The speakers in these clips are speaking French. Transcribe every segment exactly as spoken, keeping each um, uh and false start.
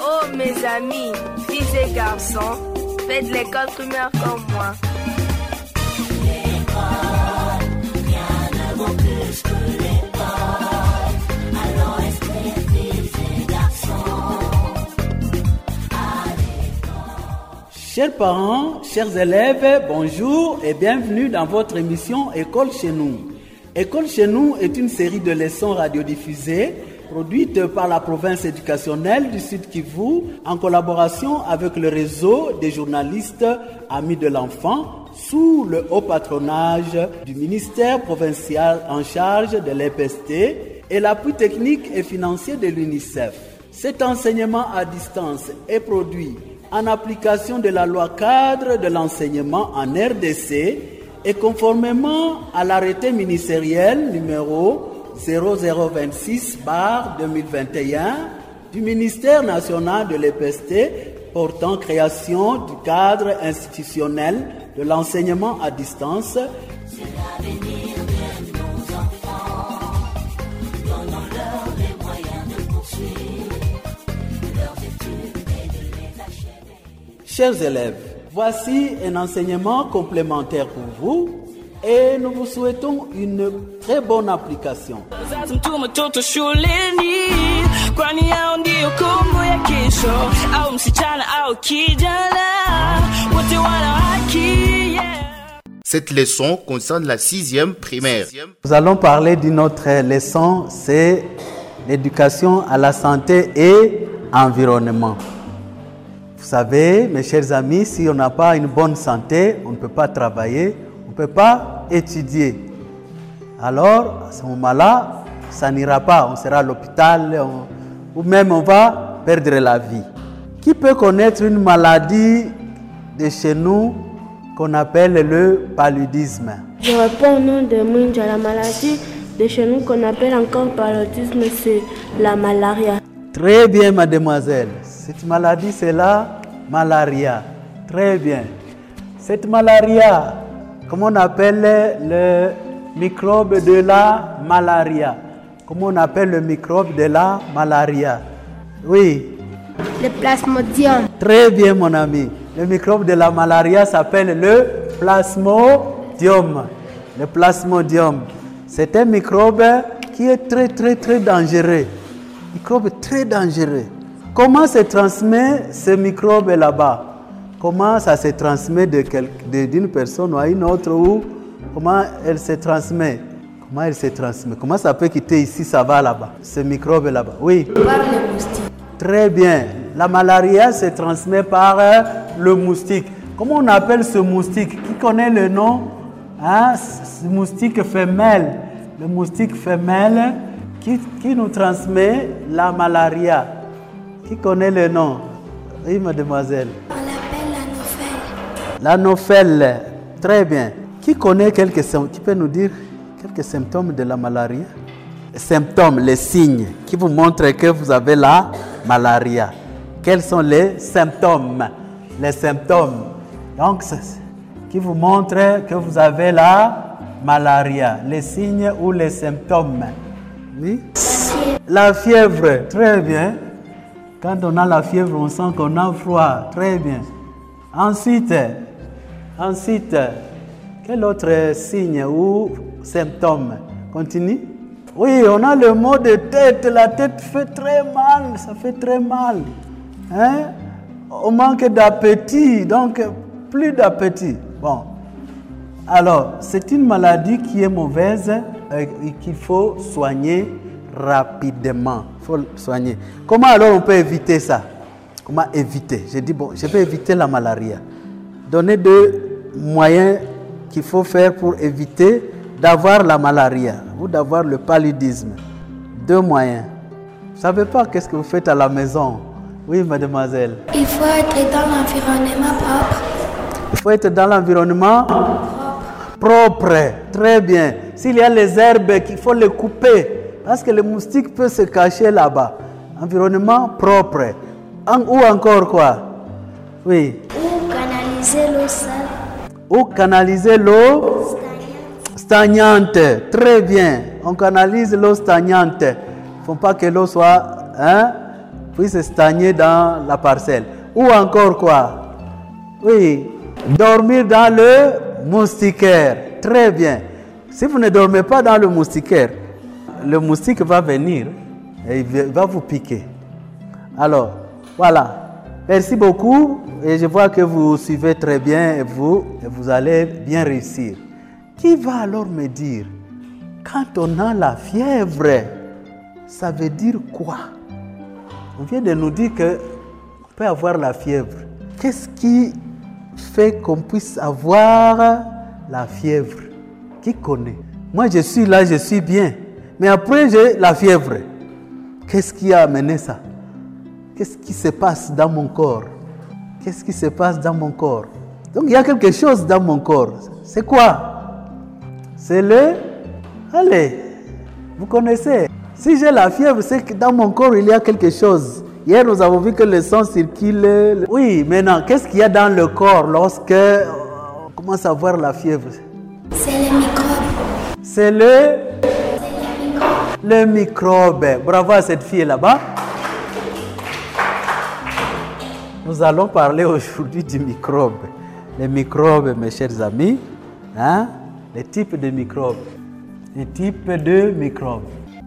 Oh mes amis, filles et garçons, faites l'école primaire comme moi. L'école, rien ne vaut plus que l'école. Alors inscrivez filles et garçons à l'école. Chers parents, chers élèves, bonjour et bienvenue dans votre émission École chez nous. École chez nous est une série de leçons radiodiffusées produite par la province éducationnelle du Sud Kivu en collaboration avec le réseau des journalistes Amis de l'Enfant sous le haut patronage du ministère provincial en charge de l'E P S T et l'appui technique et financier de l'UNICEF. Cet enseignement à distance est produit en application de la loi cadre de l'enseignement en R D C et conformément à l'arrêté ministériel numéro zéro zéro vingt-six barre deux mille vingt et un du ministère national de l'E P S T portant création du cadre institutionnel de l'enseignement à distance. C'est l'avenir de nos enfants. Donnons-leur les moyens de poursuivre leurs études et de les achever. Chers élèves, voici un enseignement complémentaire pour vous. Et nous vous souhaitons une très bonne application. Cette leçon concerne la sixième primaire. Nous allons parler d'une autre leçon, c'est l'éducation à la santé et environnement. Vous savez, mes chers amis, si on n'a pas une bonne santé, on ne peut pas travailler. On ne peut pas étudier. Alors, à ce moment-là, ça n'ira pas. On sera à l'hôpital on, ou même on va perdre la vie. Qui peut connaître une maladie de chez nous qu'on appelle le paludisme? Je réponds au nom de Mwinja. La maladie de chez nous qu'on appelle encore paludisme, c'est la malaria. Très bien, mademoiselle. Cette maladie, c'est la malaria. Très bien. Cette malaria, comment on appelle le microbe de la malaria? Comment on appelle le microbe de la malaria? Oui. Le plasmodium. Très bien, mon ami. Le microbe de la malaria s'appelle le plasmodium. Le plasmodium. C'est un microbe qui est très, très, très dangereux. Microbe très dangereux. Comment se transmet ce microbe là-bas? Comment ça se transmet de quel, de, d'une personne à une autre ou comment elle se transmet? Comment elle se transmet? Comment ça peut quitter ici, ça va là-bas? Ce microbe là-bas. Oui. Par les moustiques. Très bien. La malaria se transmet par euh, le moustique. Comment on appelle ce moustique? Qui connaît le nom? Hein? Ce moustique femelle. Le moustique femelle qui, qui nous transmet la malaria. Qui connaît le nom? Oui, mademoiselle. L'anophèle, très bien. Qui connaît quelques symptômes? Qui peut nous dire quelques symptômes de la malaria? Les symptômes, les signes qui vous montrent que vous avez la malaria. Quels sont les symptômes? Les symptômes. Donc, qui vous montrent que vous avez la malaria. Les signes ou les symptômes? Oui? La fièvre, très bien. Quand on a la fièvre, on sent qu'on a froid. Très bien. Ensuite, Ensuite, quel autre signe ou symptôme? Continue. Oui, on a le mot de tête. La tête fait très mal. Ça fait très mal. Hein? On manque d'appétit. Donc, plus d'appétit. Bon. Alors, c'est une maladie qui est mauvaise et qu'il faut soigner rapidement. Il faut soigner. Comment alors on peut éviter ça? Comment éviter? J'ai dit, bon, je vais éviter la malaria. Donner deux moyens qu'il faut faire pour éviter d'avoir la malaria ou d'avoir le paludisme. Deux moyens. Vous ne savez pas qu'est-ce que vous faites à la maison? Oui, mademoiselle. Il faut être dans l'environnement propre. Il faut être dans l'environnement propre. Propre. Très bien. S'il y a les herbes, il faut les couper parce que le moustique peut se cacher là-bas. Environnement propre. En, ou encore quoi? Oui. Canaliser l'eau sale. Ou canaliser l'eau stagnante. stagnante. Très bien. On canalise l'eau stagnante. Il ne faut pas que l'eau soit hein, puisse stagner dans la parcelle. Ou encore quoi? Oui, dormir dans le moustiquaire. Très bien. Si vous ne dormez pas dans le moustiquaire, le moustique va venir et il va vous piquer. Alors, voilà. Merci beaucoup et je vois que vous suivez très bien et vous, et vous allez bien réussir. Qui va alors me dire, quand on a la fièvre, ça veut dire quoi? On vient de nous dire qu'on peut avoir la fièvre. Qu'est-ce qui fait qu'on puisse avoir la fièvre? Qui connaît? Moi, je suis là, je suis bien. Mais après, j'ai la fièvre. Qu'est-ce qui a amené ça? Qu'est-ce qui se passe dans mon corps? Qu'est-ce qui se passe dans mon corps? Donc, il y a quelque chose dans mon corps. C'est quoi? C'est le... Allez, vous connaissez. Si j'ai la fièvre, c'est que dans mon corps, il y a quelque chose. Hier, nous avons vu que le sang circule. Oui, maintenant, qu'est-ce qu'il y a dans le corps lorsque on commence à avoir la fièvre? C'est les microbes. C'est le... Le microbe. Bravo à cette fille là-bas. Nous allons parler aujourd'hui du microbe. Les microbes, mes chers amis. Hein? Les types de microbes. Les types de microbes.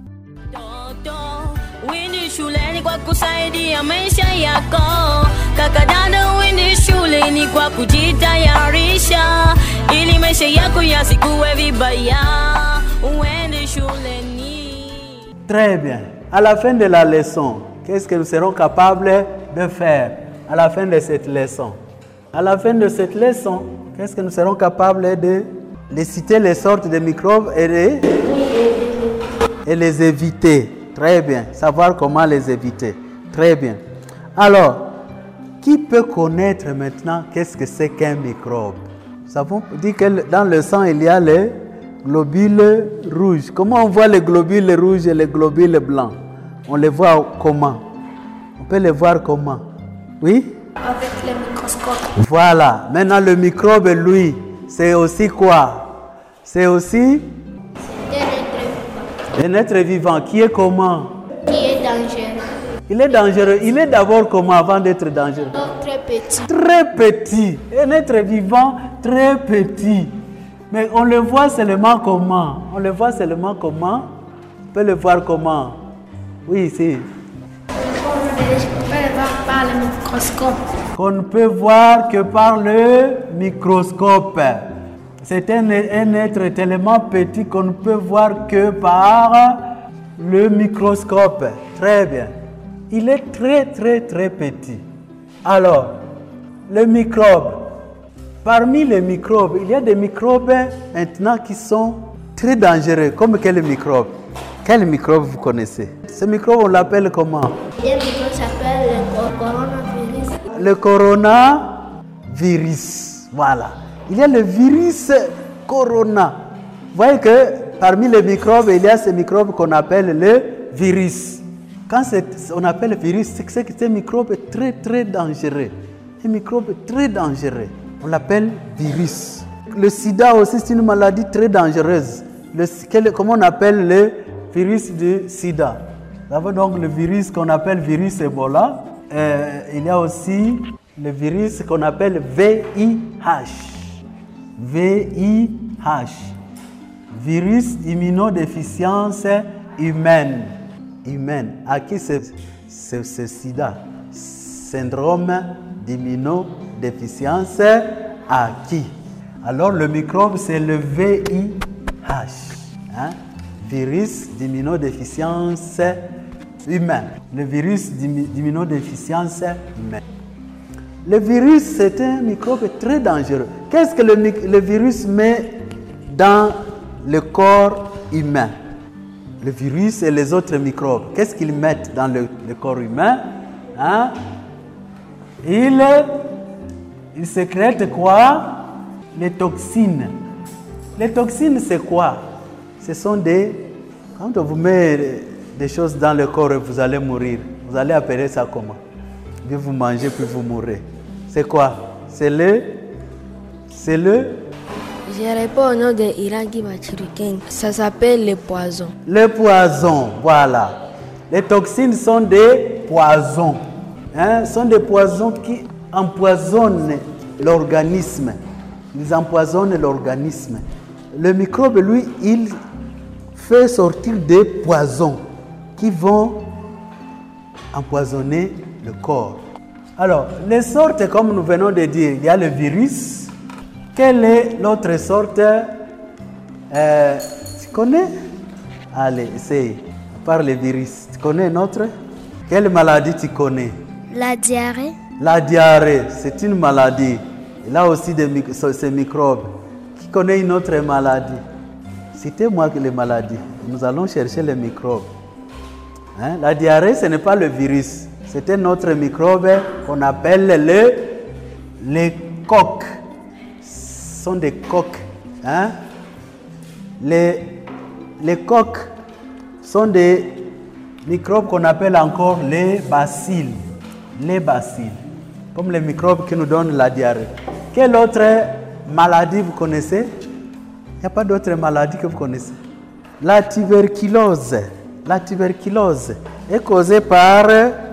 Windi shuleni kwa kusaidia maisha yako. Kaka dada, windi shuleni kwa kujitayarisha ili maisha yako yasikuwe vibaya. Windi shuleni. Très bien. À la fin de la leçon, qu'est-ce que nous serons capables de faire? À la fin de cette leçon. À la fin de cette leçon, qu'est-ce que nous serons capables de, de citer les sortes de microbes et, de, et les éviter? Très bien. Savoir comment les éviter. Très bien. Alors, qui peut connaître maintenant qu'est-ce que c'est qu'un microbe? Nous avons dit que dans le sang, il y a les globules rouges. Comment on voit les globules rouges et les globules blancs? On les voit comment? On peut les voir comment? Oui? Avec le microscope. Voilà. Maintenant, le microbe, lui, c'est aussi quoi? C'est aussi un être vivant qui est comment? Qui est dangereux. Il est dangereux. Il est d'abord comment avant d'être dangereux? Très petit. Très petit. Un être vivant très petit. Mais on le voit seulement comment? On le voit seulement comment? On peut le voir comment? Oui, si. On peut le voir par le microscope. Qu'on ne peut voir que par le microscope. C'est un, un être tellement petit qu'on ne peut voir que par le microscope. Très bien. Il est très, très, très petit. Alors, le microbe. Parmi les microbes, il y a des microbes maintenant qui sont très dangereux. Comme quel microbe? Quel microbe vous connaissez? Ce microbe, on l'appelle comment? Il y a un microbe qui s'appelle le coronavirus. Le coronavirus. Voilà. Il y a le virus corona. Vous voyez que parmi les microbes, il y a ce microbe qu'on appelle le virus. Quand on appelle virus, c'est que c'est un microbe très très dangereux. Un microbe très dangereux. On l'appelle virus. Le sida aussi, c'est une maladie très dangereuse. Le, comment on appelle le virus du sida? Nous avons donc le virus qu'on appelle virus Ebola. Euh, il y a aussi le virus qu'on appelle V I H. V I H. Virus immunodéficience humaine. Humaine. À qui c'est ce sida? Syndrome d'immunodéficience à qui? Alors le microbe c'est le V I H. Hein? Virus d'immunodéficience humaine. Le virus d'immunodéficience humaine. Le virus, c'est un microbe très dangereux. Qu'est-ce que le, le virus met dans le corps humain? Le virus et les autres microbes, qu'est-ce qu'ils mettent dans le, le corps humain? Hein? Ils, ils sécrètent quoi? Les toxines. Les toxines, c'est quoi? Ce sont des... Quand on vous met des choses dans le corps et vous allez mourir, vous allez appeler ça comment? Puis vous mangez, puis vous mourrez. C'est quoi? C'est le... C'est le... Je réponds au nom de Iragi Machiriken. Ça s'appelle le poison. Le poison, voilà. Les toxines sont des poisons. Hein? Ce sont des poisons qui empoisonnent l'organisme. Ils empoisonnent l'organisme. Le microbe, lui, il fait sortir des poisons qui vont empoisonner le corps. Alors, les sortes, comme nous venons de dire, il y a le virus. Quelle est l'autre sorte? euh, Tu connais? Allez, essaye. À part le virus, tu connais une autre? Quelle maladie tu connais? La diarrhée. La diarrhée, c'est une maladie. Il y a aussi des, ces microbes. Qui connaît une autre maladie? Citez-moi les maladies. Nous allons chercher les microbes. Hein? La diarrhée, ce n'est pas le virus. C'est un autre microbe qu'on appelle le, les coques. Ce sont des coques. Hein? Les, les coques sont des microbes qu'on appelle encore les bacilles. Les bacilles. Comme les microbes qui nous donnent la diarrhée. Quelle autre maladie vous connaissez? Il n'y a pas d'autre maladie que vous connaissez. La tuberculose. La tuberculose est causée par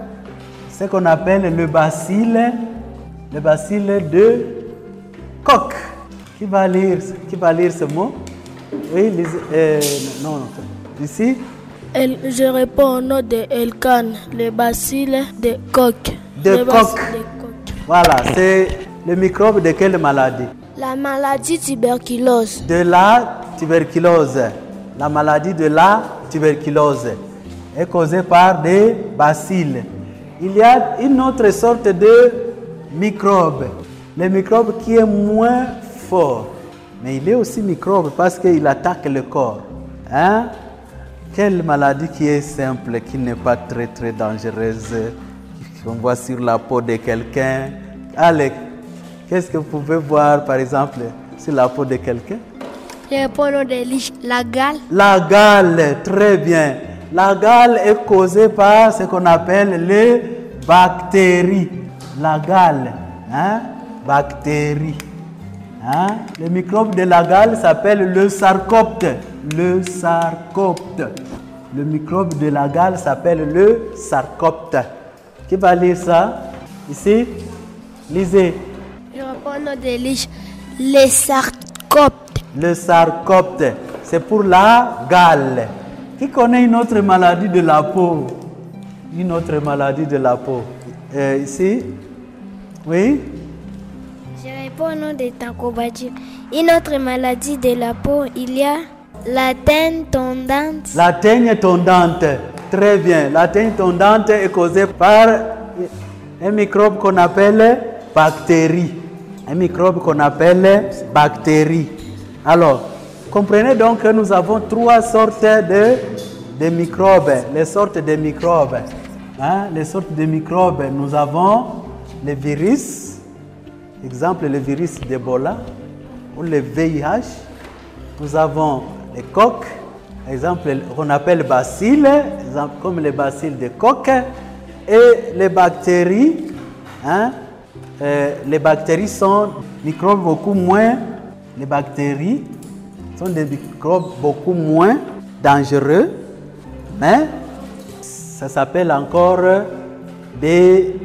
ce qu'on appelle le bacille, le bacille de Koch. Qui va lire, qui va lire ce mot? Oui, les, euh, non, non, ici. El, je réponds au nom de Elkan, le bacille de Koch. De Koch. Voilà, c'est le microbe de quelle maladie? La maladie tuberculose. De la tuberculose. La maladie de la tuberculose est causée par des bacilles. Il y a une autre sorte de microbe. Le microbe qui est moins fort. Mais il est aussi microbe parce qu'il attaque le corps. Hein? Quelle maladie qui est simple, qui n'est pas très très dangereuse, qu'on voit sur la peau de quelqu'un. Allez, qu'est-ce que vous pouvez voir par exemple sur la peau de quelqu'un? Je réponds au nom de la gale. La gale, très bien. La gale est causée par ce qu'on appelle les bactéries. La gale, hein? Bactéries. Hein? Le microbe de la gale s'appelle le sarcopte. Le sarcopte. Le microbe de la gale s'appelle le sarcopte. Qui va lire ça? Ici? Lisez. Je réponds au nom de Lich. Les sarcoptes. Le sarcopte, c'est pour la gale. Qui connaît une autre maladie de la peau? Une autre maladie de la peau. Euh, ici? Oui? Je réponds au nom de Tankobadji. Une autre maladie de la peau, il y a la teigne tondante. La teigne tondante. Très bien. La teigne tondante est causée par un microbe qu'on appelle bactérie. Un microbe qu'on appelle bactérie. Alors, comprenez donc que nous avons trois sortes de, de microbes. Les sortes de microbes. Hein? Les sortes de microbes. Nous avons les virus. Exemple, le virus d'Ebola ou le V I H. Nous avons les coques. Exemple, qu'on appelle bacilles, comme les bacilles de Koch. Et les bactéries. Hein? Euh, les bactéries sont microbes beaucoup moins. Les bactéries sont des microbes beaucoup moins dangereux, mais ça s'appelle encore des.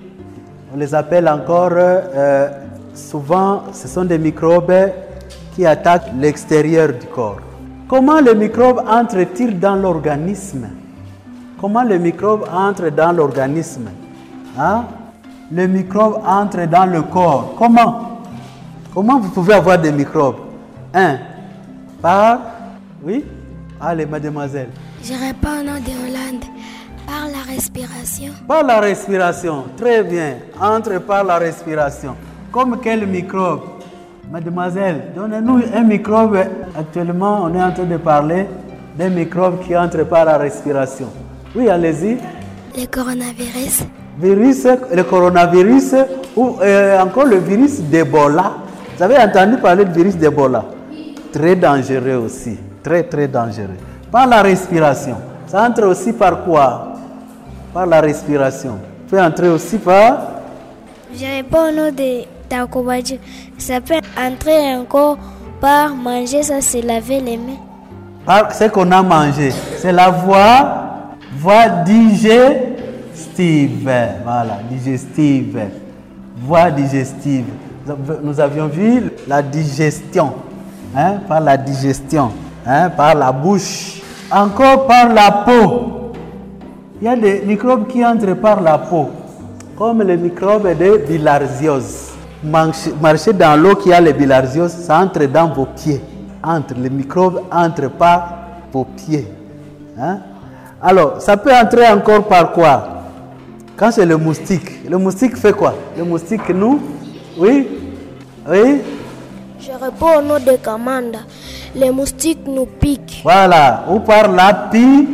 On les appelle encore euh, souvent, ce sont des microbes qui attaquent l'extérieur du corps. Comment les microbes entrent-ils dans l'organisme? Comment les microbes entrent dans l'organisme? Hein? Les microbes entrent dans le corps. Comment? Comment vous pouvez avoir des microbes? Un, par... Oui? Allez, mademoiselle. Je réponds au nom de Hollande. Par la respiration. Par la respiration. Très bien. Entre par la respiration. Comme quel microbe? Mademoiselle, donnez-nous un microbe. Actuellement, on est en train de parler d'un microbe qui entre par la respiration. Oui, allez-y. Le coronavirus. Virus, le coronavirus ou euh, encore le virus d'Ebola. Vous avez entendu parler du virus d'Ebola? Très dangereux aussi. Très, très dangereux. Par la respiration. Ça entre aussi par quoi? Par la respiration. Ça peut entrer aussi par... Je réponds au nom de Tankobadji. Ça peut entrer encore par manger, ça c'est laver les mains. Par ce qu'on a mangé. C'est la voie, voie digestive. digestive. Voilà, digestive. Voie digestive. Nous avions vu la digestion, hein, par la digestion, hein, par la bouche. Encore par la peau. Il y a des microbes qui entrent par la peau, comme les microbes de bilharziose. Marchez dans l'eau qui a les bilharziose, ça entre dans vos pieds. Entre, les microbes entrent par vos pieds. Hein? Alors, ça peut entrer encore par quoi? Quand c'est le moustique. Le moustique fait quoi? Le moustique nous... Oui? Oui? Je réponds au nom de Kamanda. Les moustiques nous piquent. Voilà. Ou par la pi...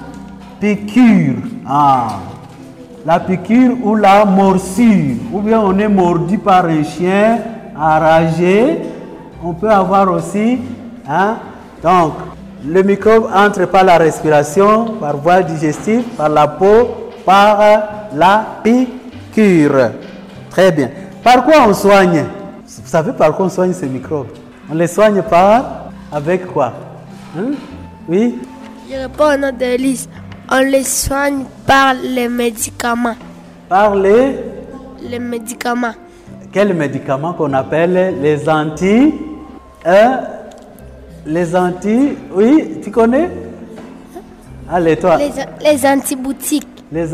piqûre. Ah. La piqûre ou la morsure. Ou bien on est mordu par un chien enragé. On peut avoir aussi... Hein? Donc, le microbe entre par la respiration, par voie digestive, par la peau, par la piqûre. Très bien. Par quoi on soigne? Vous savez par quoi on soigne ces microbes? On les soigne par... Avec quoi? Hein? Oui? Je réponds au nom de Lise. On les soigne par les médicaments. Par les... Les médicaments. Quels médicaments qu'on appelle les anti... Euh, les anti... Oui, tu connais? Allez, toi. Les, les antibiotiques. Les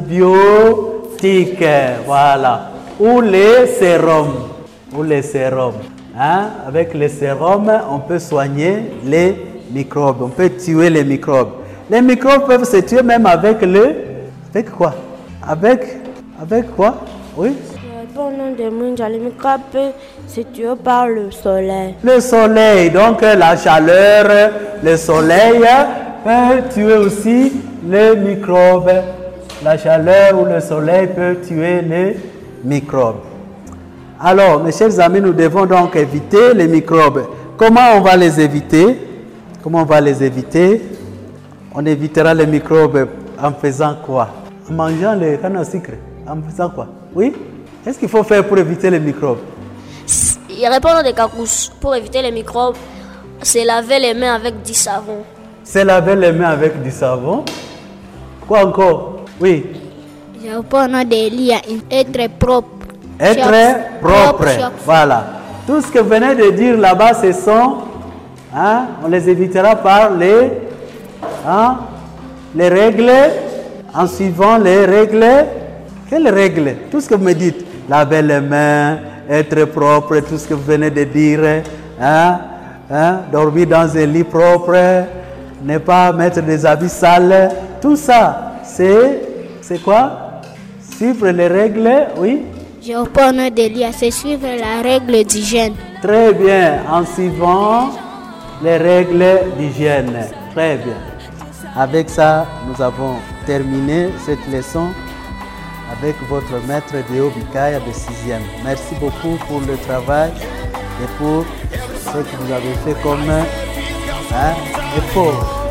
antibiotiques, voilà. Ou les sérums. Ou les sérums. Hein? Avec les sérums, on peut soigner les microbes. On peut tuer les microbes. Les microbes peuvent se tuer même avec le... Avec quoi? Avec... Avec quoi? Oui? Au nom de Munja, les microbes peuvent se tuer par le soleil. Le soleil, donc la chaleur, le soleil peut tuer aussi les microbes. La chaleur ou le soleil peut tuer les microbes. Alors, mes chers amis, nous devons donc éviter les microbes. Comment on va les éviter? Comment on va les éviter? On évitera les microbes en faisant quoi? En mangeant les cannes à sucre. En faisant quoi? Oui? Qu'est-ce qu'il faut faire pour éviter les microbes? Il répond des cacous. Pour éviter les microbes, c'est laver les mains avec du savon. C'est laver les mains avec du savon. Quoi encore? Oui. Je réponds au nom d'Elia. Être propre. Être chaque, propre. Chaque voilà. Tout ce que vous venez de dire là-bas, ce sont... Hein, on les évitera par les... Hein, les règles. En suivant les règles. Quelles règles? Tout ce que vous me dites. Laver les mains, être propre, tout ce que vous venez de dire. Hein, hein, dormir dans un lit propre. Ne pas mettre des habits sales. Tout ça, c'est... C'est quoi? Suivre les règles, oui? Je réponds au nom d'Elia, c'est suivre la règle d'hygiène. Très bien, en suivant les règles d'hygiène. Très bien. Avec ça, nous avons terminé cette leçon avec votre maître Déo Bikaya de sixième. Merci beaucoup pour le travail et pour ce que vous avez fait comme hein, effort.